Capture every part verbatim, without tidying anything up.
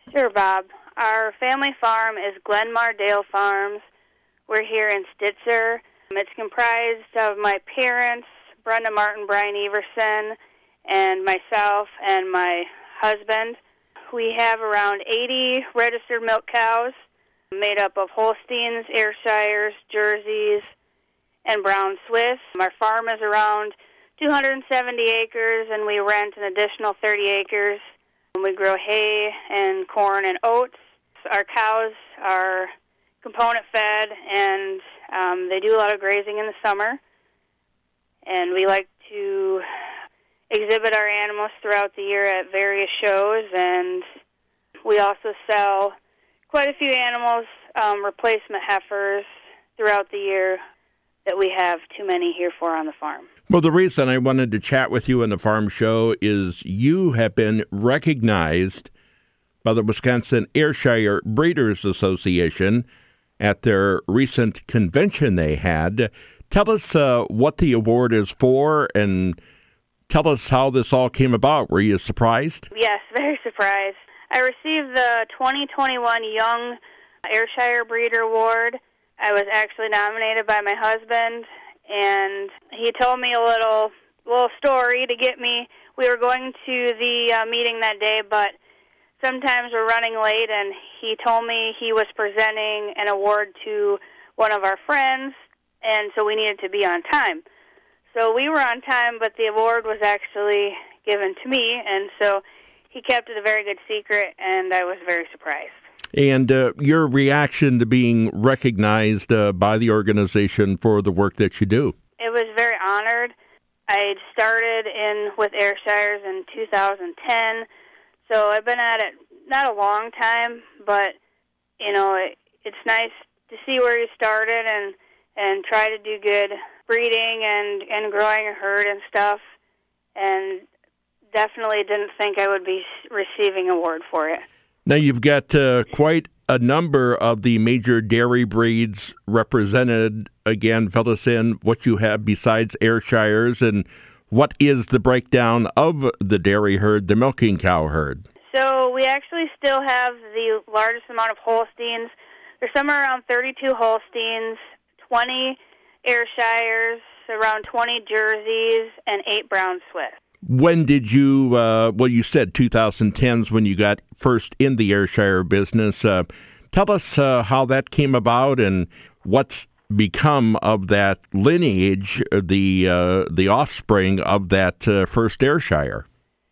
Sure, Bob. Our family farm is Glenmar Dale Farms. We're here in Stitzer. It's comprised of my parents, Brenda Martin, Brian Everson, and myself and my husband. We have around eighty registered milk cows made up of Holsteins, Ayrshires, Jerseys, and Brown Swiss. Our farm is around two hundred seventy acres, and we rent an additional thirty acres. We grow hay and corn and oats. Our cows are component fed, and um, they do a lot of grazing in the summer. And we like to exhibit our animals throughout the year at various shows, and we also sell quite a few animals, um, replacement heifers, throughout the year that we have too many here for on the farm. Well, the reason I wanted to chat with you on the farm show is you have been recognized by the Wisconsin Ayrshire Breeders Association at their recent convention they had. Tell us uh, what the award is for, and tell us how this all came about. Were you surprised? Yes, very surprised. I received the twenty twenty-one Young Ayrshire Breeder Award. I was actually nominated by my husband, and he told me a little little story to get me. We were going to the uh, meeting that day, but sometimes we're running late, and he told me he was presenting an award to one of our friends, and so we needed to be on time. So we were on time, but the award was actually given to me, and so he kept it a very good secret, and I was very surprised. And uh, your reaction to being recognized uh, by the organization for the work that you do? It was very honored. I started in with Ayrshires in two thousand ten, so I've been at it not a long time, but you know it, it's nice to see where you started and and try to do good breeding and and growing a herd and stuff. And definitely didn't think I would be receiving an award for it. Now, you've got uh, quite a number of the major dairy breeds represented. Again, fill us in what you have besides Ayrshires, and what is the breakdown of the dairy herd, the milking cow herd? So we actually still have the largest amount of Holsteins. There's somewhere around thirty-two Holsteins, twenty Ayrshires, around twenty Jerseys, and eight Brown Swiss. When did you, uh, well, you said twenty tens when you got first in the Ayrshire business. Uh, tell us uh, how that came about and what's become of that lineage, the uh, the offspring of that uh, first Ayrshire.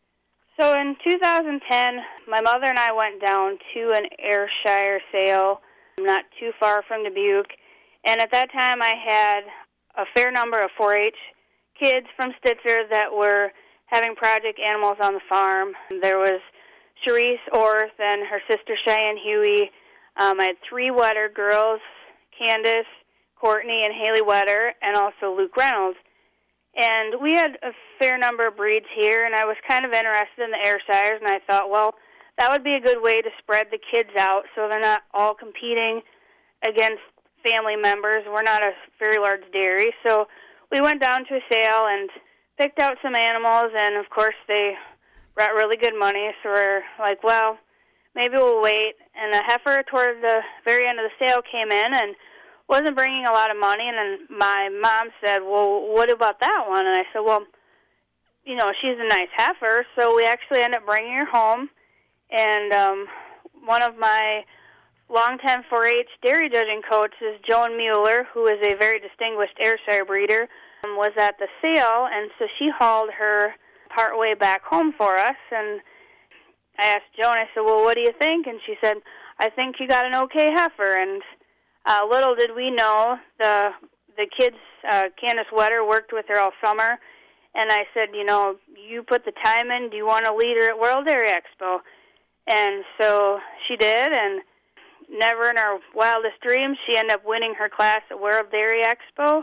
So in two thousand ten, my mother and I went down to an Ayrshire sale not too far from Dubuque, and at that time I had a fair number of four H kids from Stitzer that were having project animals on the farm. There was Cherise Orth and her sister Cheyenne Huey. Um, I had three Wetter girls, Candace, Courtney, and Haley Wetter, and also Luke Reynolds. And we had a fair number of breeds here, and I was kind of interested in the Ayrshires, and I thought, well, that would be a good way to spread the kids out so they're not all competing against family members. We're not a very large dairy, so we went down to a sale and picked out some animals, and of course they brought really good money, so we're like, well, maybe we'll wait. And a heifer toward the very end of the sale came in and wasn't bringing a lot of money, and then my mom said, well, what about that one? And I said, well, you know, she's a nice heifer, so we actually ended up bringing her home, and um, one of my longtime four H dairy judging coaches, Joan Mueller, who is a very distinguished Ayrshire breeder, was at the sale, and so she hauled her part way back home for us. And I asked Joan, I said, well, what do you think? And she said, I think you got an okay heifer. And uh, little did we know, the the kids, uh, Candace Wetter worked with her all summer, and I said, you know, you put the time in, do you want to lead her at World Dairy Expo? And so she did, and never in our wildest dreams, she ended up winning her class at World Dairy Expo.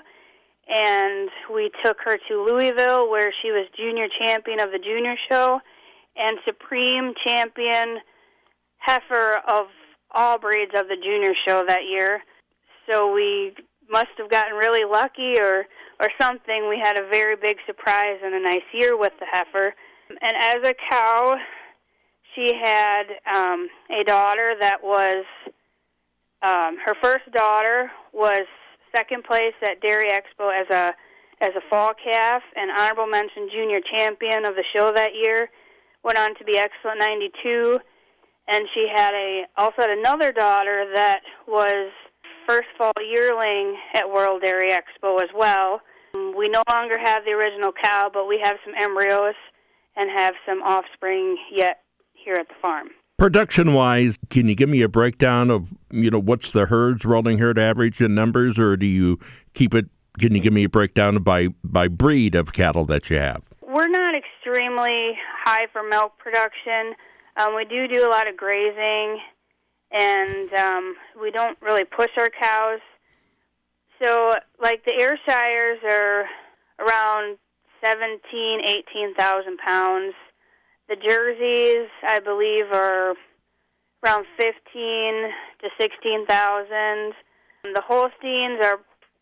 And we took her to Louisville, where she was junior champion of the junior show and supreme champion heifer of all breeds of the junior show that year. So we must have gotten really lucky or, or something. We had a very big surprise and a nice year with the heifer. And as a cow, she had um, a daughter that was, um, her first daughter was second place at Dairy Expo as a as a fall calf and honorable mention junior champion of the show that year. Went on to be Excellent ninety-two, and she had a also had another daughter that was first fall yearling at World Dairy Expo as well. We no longer have the original cow, but we have some embryos and have some offspring yet here at the farm. Production-wise, can you give me a breakdown of, you know, what's the herd's rolling herd average in numbers, or do you keep it, can you give me a breakdown by, by breed of cattle that you have? We're not extremely high for milk production. Um, we do do a lot of grazing, and um, we don't really push our cows. So, like the Ayrshires are around seventeen, eighteen thousand pounds. The Jerseys, I believe, are around fifteen to sixteen thousand. The Holsteins are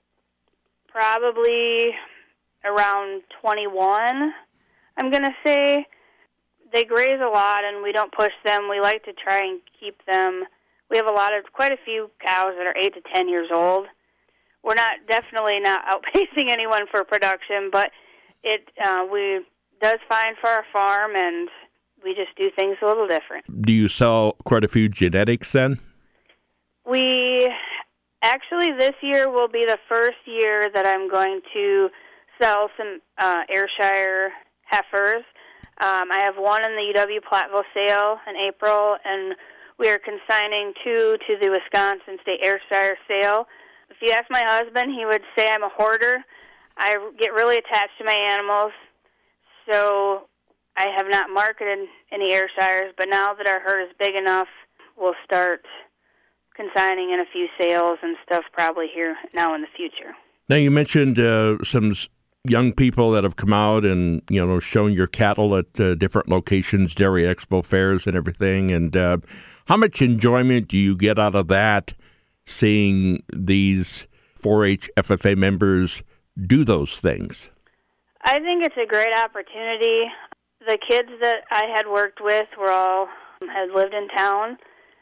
probably around twenty-one, I'm going to say. They graze a lot, and we don't push them. We like to try and keep them. We have a lot of, quite a few cows that are eight to ten years old. We're not, definitely not outpacing anyone for production, but it uh, we does fine for our farm, and we just do things a little different. Do you sell quite a few genetics then? We, actually this year will be the first year that I'm going to sell some uh, Ayrshire heifers. Um, I have one in the U W Platteville sale in April, and we are consigning two to the Wisconsin State Ayrshire sale. If you ask my husband, he would say I'm a hoarder. I get really attached to my animals, so I have not marketed any Ayrshires, but now that our herd is big enough, we'll start consigning in a few sales and stuff probably here now in the future. Now, you mentioned uh, some young people that have come out and, you know, shown your cattle at uh, different locations, Dairy Expo fairs and everything, and uh, how much enjoyment do you get out of that, seeing these four H F F A members do those things? I think it's a great opportunity. The kids that I had worked with were all had lived in town,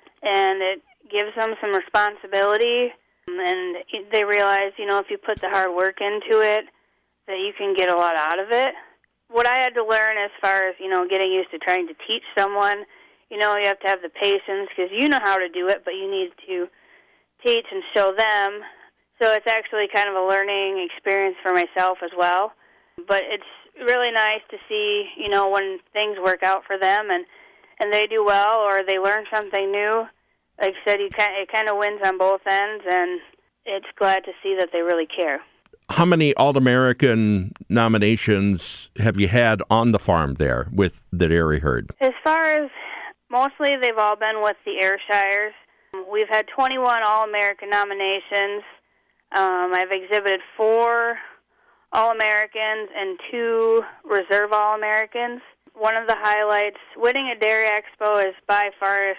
and it gives them some responsibility, and they realize, you know, if you put the hard work into it, that you can get a lot out of it. What I had to learn as far as, you know, getting used to trying to teach someone, you know, you have to have the patience because you know how to do it, but you need to teach and show them. So it's actually kind of a learning experience for myself as well. But it's really nice to see, you know, when things work out for them and, and they do well or they learn something new. Like I said, you kind it kind of wins on both ends, and it's glad to see that they really care. How many All-American nominations have you had on the farm there with the dairy herd? As far as, mostly they've all been with the Ayrshires. We've had twenty-one All-American nominations. Um, I've exhibited four All-Americans and two Reserve All-Americans. One of the highlights, winning a Dairy Expo is by far,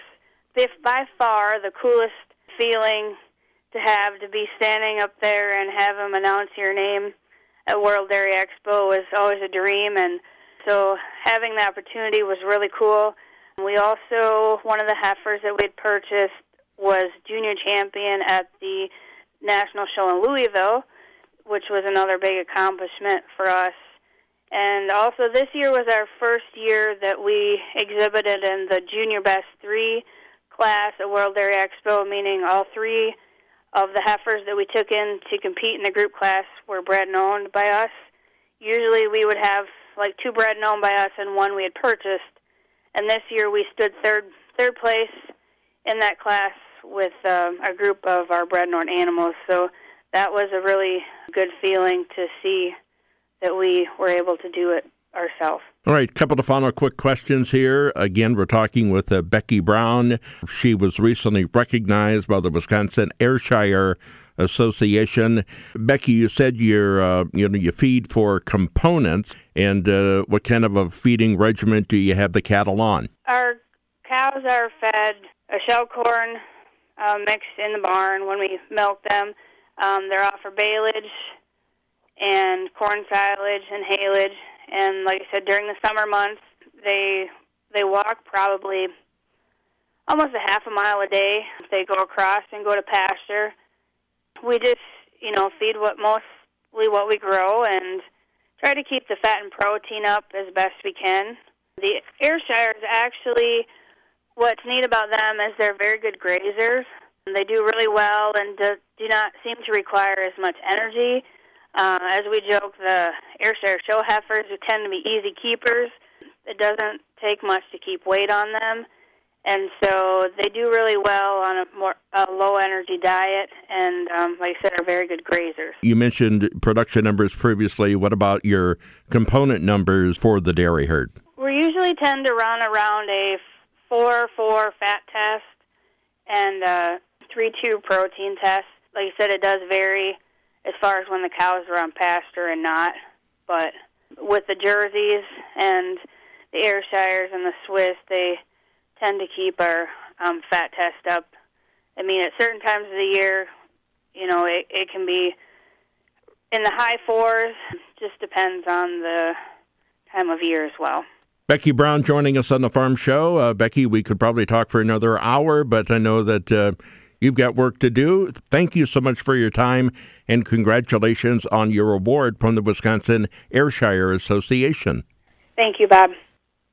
by far the coolest feeling to have, to be standing up there and have them announce your name at World Dairy Expo was always a dream, and so having the opportunity was really cool. We also, one of the heifers that we had purchased was junior champion at the National Show in Louisville, which was another big accomplishment for us. And also this year was our first year that we exhibited in the Junior Best three class at World Dairy Expo, meaning all three of the heifers that we took in to compete in the group class were bred and owned by us. Usually we would have like two bred and owned by us and one we had purchased. And this year we stood third third place in that class with uh, a group of our bred and owned animals. So that was a really good feeling to see that we were able to do it ourselves. All right, a couple of final quick questions here. Again, we're talking with uh, Becky Brown. She was recently recognized by the Wisconsin Ayrshire Association. Becky, you said you're, uh, you know, you feed for components, and uh, what kind of a feeding regimen do you have the cattle on? Our cows are fed a shell corn uh, mix in the barn when we milk them. Um, they're offered baleage and corn silage and haylage. And like I said, during the summer months, they they walk probably almost a half a mile a day. They go across and go to pasture. We just, you know, feed what mostly what we grow and try to keep the fat and protein up as best we can. The Ayrshires, actually, what's neat about them is they're very good grazers. They do really well and do, do not seem to require as much energy. Uh, as we joke, the Ayrshire show heifers tend to be easy keepers. It doesn't take much to keep weight on them. And so they do really well on a more a low-energy diet and, um, like I said, are very good grazers. You mentioned production numbers previously. What about your component numbers for the dairy herd? We usually tend to run around a four four fat test and a three two protein test. Like I said, it does vary as far as when the cows are on pasture and not. But with the Jerseys and the Ayrshires and the Swiss, they tend to keep our um, fat test up. I mean, at certain times of the year, you know, it, it can be in the high fours. Just depends on the time of year as well. Becky Brown joining us on the Farm Show. Uh, Becky, we could probably talk for another hour, but I know that uh, you've got work to do. Thank you so much for your time, and congratulations on your award from the Wisconsin Ayrshire Association. Thank you, Bob.